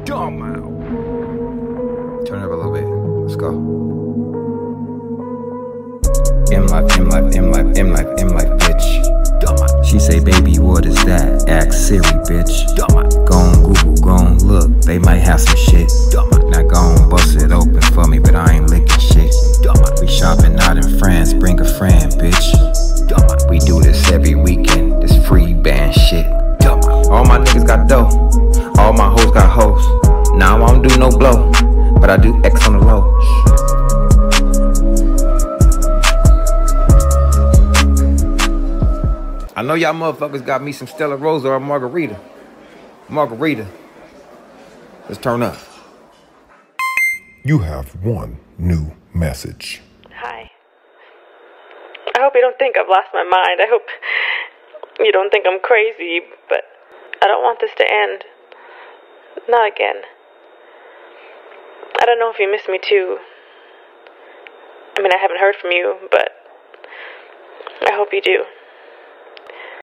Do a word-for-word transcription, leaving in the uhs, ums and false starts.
Dumb out. Turn it up a little bit. Let's go. M life, M life, M life, M life, M life, bitch. Dumb out. She say, baby, what is that? Ask Siri, bitch. Dumb out. Go on Google, go on look. They might have some shit. Dumb out. Now go on bust it open for me, but I ain't licking shit. Dumb out. We shopping out in France. Bring a friend, bitch. Dumb out. We do this every weekend. This free band shit. Dumb out. All my niggas got dough. All my hoes got hoes. Now I don't do no blow, but I do X on the low. I know y'all motherfuckers got me some Stella Rosa or a margarita. Margarita. Let's turn up. You have one new message. Hi. I hope you don't think I've lost my mind. I hope you don't think I'm crazy, but I don't want this to end. Not again. I don't know if you miss me too. I mean, I haven't heard from you, but I hope you do.